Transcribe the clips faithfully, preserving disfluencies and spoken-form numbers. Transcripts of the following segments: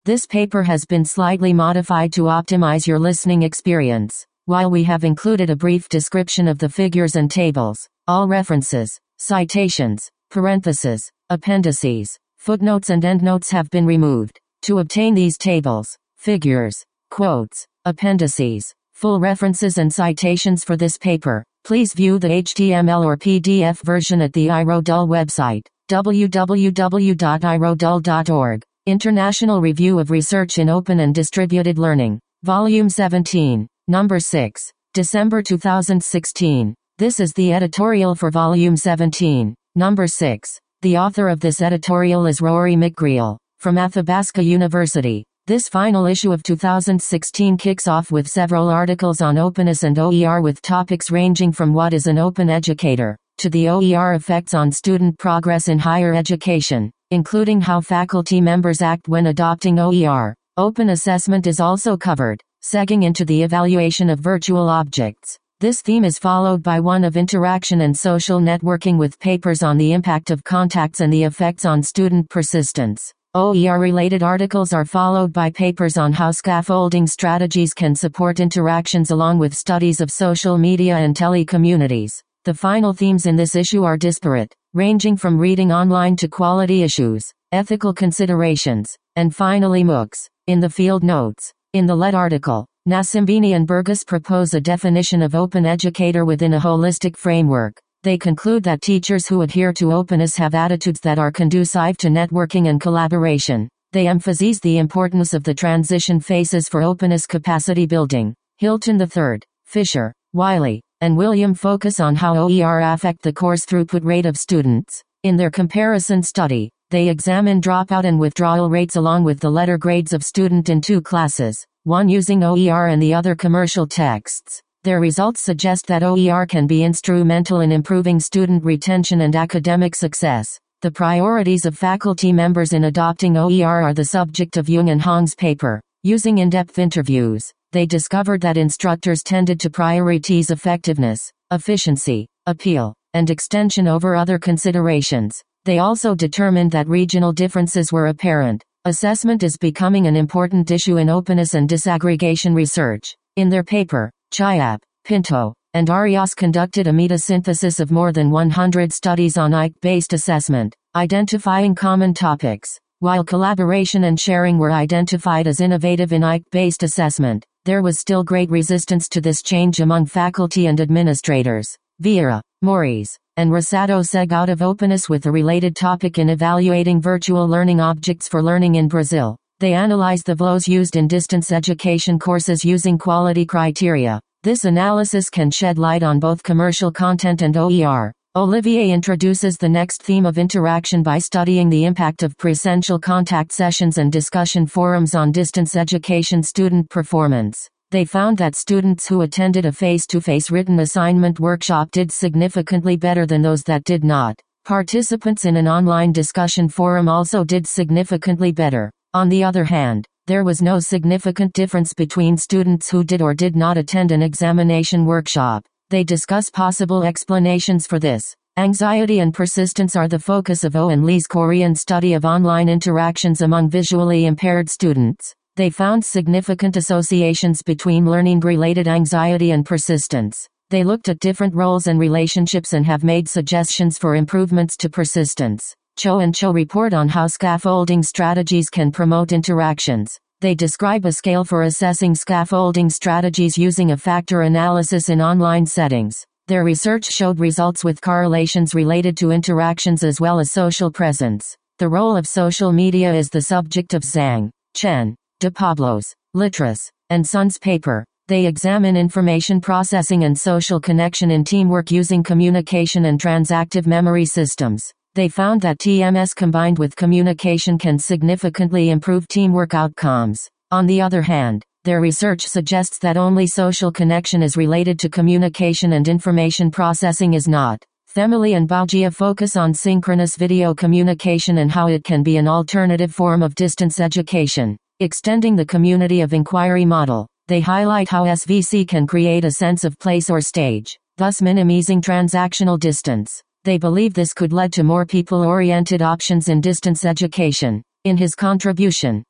This paper has been slightly modified to optimize your listening experience. While we have included a brief description of the figures and tables, all references, citations, parentheses, appendices, footnotes and endnotes have been removed. To obtain these tables, figures, quotes, appendices, full references and citations for this paper, please view the H T M L or P D F version at the iRodul website, w w w dot i rodul dot org. International Review of Research in Open and Distributed Learning, Volume seventeen, Number six, December two thousand sixteen. This is the editorial for Volume seventeen, Number six. The author of this editorial is Rory McGreal, from Athabasca University. This final issue of two thousand sixteen kicks off with several articles on openness and O E R with topics ranging from what is an open educator, to the O E R effects on student progress in higher education, including how faculty members act when adopting O E R. Open assessment is also covered, segging into the evaluation of virtual objects. This theme is followed by one of interaction and social networking with papers on the impact of contacts and the effects on student persistence. O E R-related articles are followed by papers on how scaffolding strategies can support interactions along with studies of social media and telecommunities. The final themes in this issue are disparate, ranging from reading online to quality issues, ethical considerations, and finally MOOCs. In the field notes, in the lead article, Nasimbini and Burgess propose a definition of open educator within a holistic framework. They conclude that teachers who adhere to openness have attitudes that are conducive to networking and collaboration. They emphasize the importance of the transition phases for openness capacity building. Hilton the third, Fisher, Wiley, and William focus on how O E R affect the course throughput rate of students. In their comparison study, they examine dropout and withdrawal rates along with the letter grades of student in two classes, one using O E R and the other commercial texts. Their results suggest that O E R can be instrumental in improving student retention and academic success. The priorities of faculty members in adopting O E R are the subject of Jung and Hong's paper. Using in-depth interviews, they discovered that instructors tended to prioritize effectiveness, efficiency, appeal, and extension over other considerations. They also determined that regional differences were apparent. Assessment is becoming an important issue in openness and disaggregation research. In their paper, Chiap, Pinto, and Arias conducted a meta-synthesis of more than one hundred studies on I C-based assessment, identifying common topics. While collaboration and sharing were identified as innovative in I C-based assessment, there was still great resistance to this change among faculty and administrators. Vieira, Maurice, and Rosado seg out of openness with a related topic in evaluating virtual learning objects for learning in Brazil. They analyzed the V L Os used in distance education courses using quality criteria. This analysis can shed light on both commercial content and O E R. Olivier introduces the next theme of interaction by studying the impact of presential contact sessions and discussion forums on distance education student performance. They found that students who attended a face-to-face written assignment workshop did significantly better than those that did not. Participants in an online discussion forum also did significantly better. On the other hand, there was no significant difference between students who did or did not attend an examination workshop. They discuss possible explanations for this. Anxiety and persistence are the focus of O and Lee's Korean study of online interactions among visually impaired students. They found significant associations between learning-related anxiety and persistence. They looked at different roles and relationships and have made suggestions for improvements to persistence. Cho and Cho report on how scaffolding strategies can promote interactions. They describe a scale for assessing scaffolding strategies using a factor analysis in online settings. Their research showed results with correlations related to interactions as well as social presence. The role of social media is the subject of Zhang, Chen, De Pablos, Littrus, and Sons paper. They examine information processing and social connection in teamwork using communication and transactive memory systems. They found that T M S combined with communication can significantly improve teamwork outcomes. On the other hand, their research suggests that only social connection is related to communication and information processing is not. Themely and Baugia focus on synchronous video communication and how it can be an alternative form of distance education. Extending the community of inquiry model, they highlight how S V C can create a sense of place or stage, thus minimizing transactional distance. They believe this could lead to more people-oriented options in distance education. In his contribution,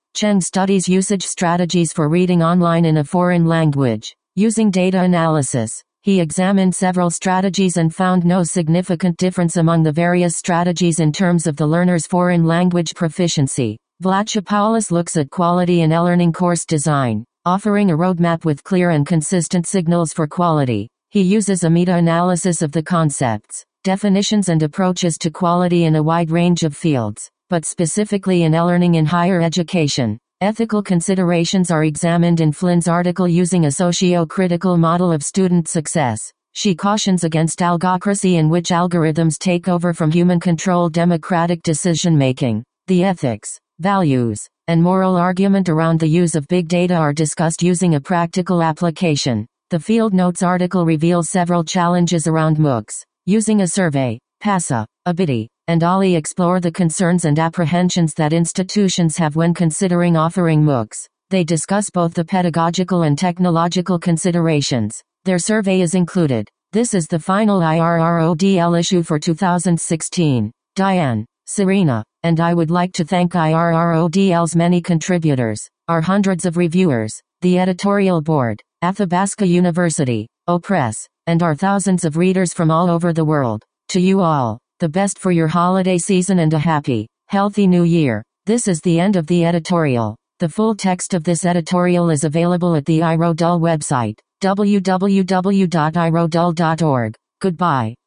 Cheng studies usage strategies for reading online in a foreign language. Using data analysis, he examined several strategies and found no significant difference among the various strategies in terms of the learner's foreign language proficiency. Vlachopoulos looks at quality in e-learning course design, offering a roadmap with clear and consistent signals for quality. He uses a meta-analysis of the concepts, definitions and approaches to quality in a wide range of fields, but specifically in e-learning in higher education. Ethical considerations are examined in Flynn's article using a socio-critical model of student success. She cautions against algocracy in which algorithms take over from human-controlled democratic decision-making. The ethics, values, and moral argument around the use of big data are discussed using a practical application. The Field Notes article reveals several challenges around MOOCs. Using a survey, PASA, Abiti, and Ali explore the concerns and apprehensions that institutions have when considering offering MOOCs. They discuss both the pedagogical and technological considerations. Their survey is included. This is the final I R R O D L issue for two thousand sixteen. Diane, Serena, and I would like to thank I R R O D L's many contributors, our hundreds of reviewers, the editorial board, Athabasca University, O-Press, and our thousands of readers from all over the world. To you all, the best for your holiday season and a happy, healthy new year. This is the end of the editorial. The full text of this editorial is available at the I R O D L website, w w w dot i r o d l dot org. Goodbye.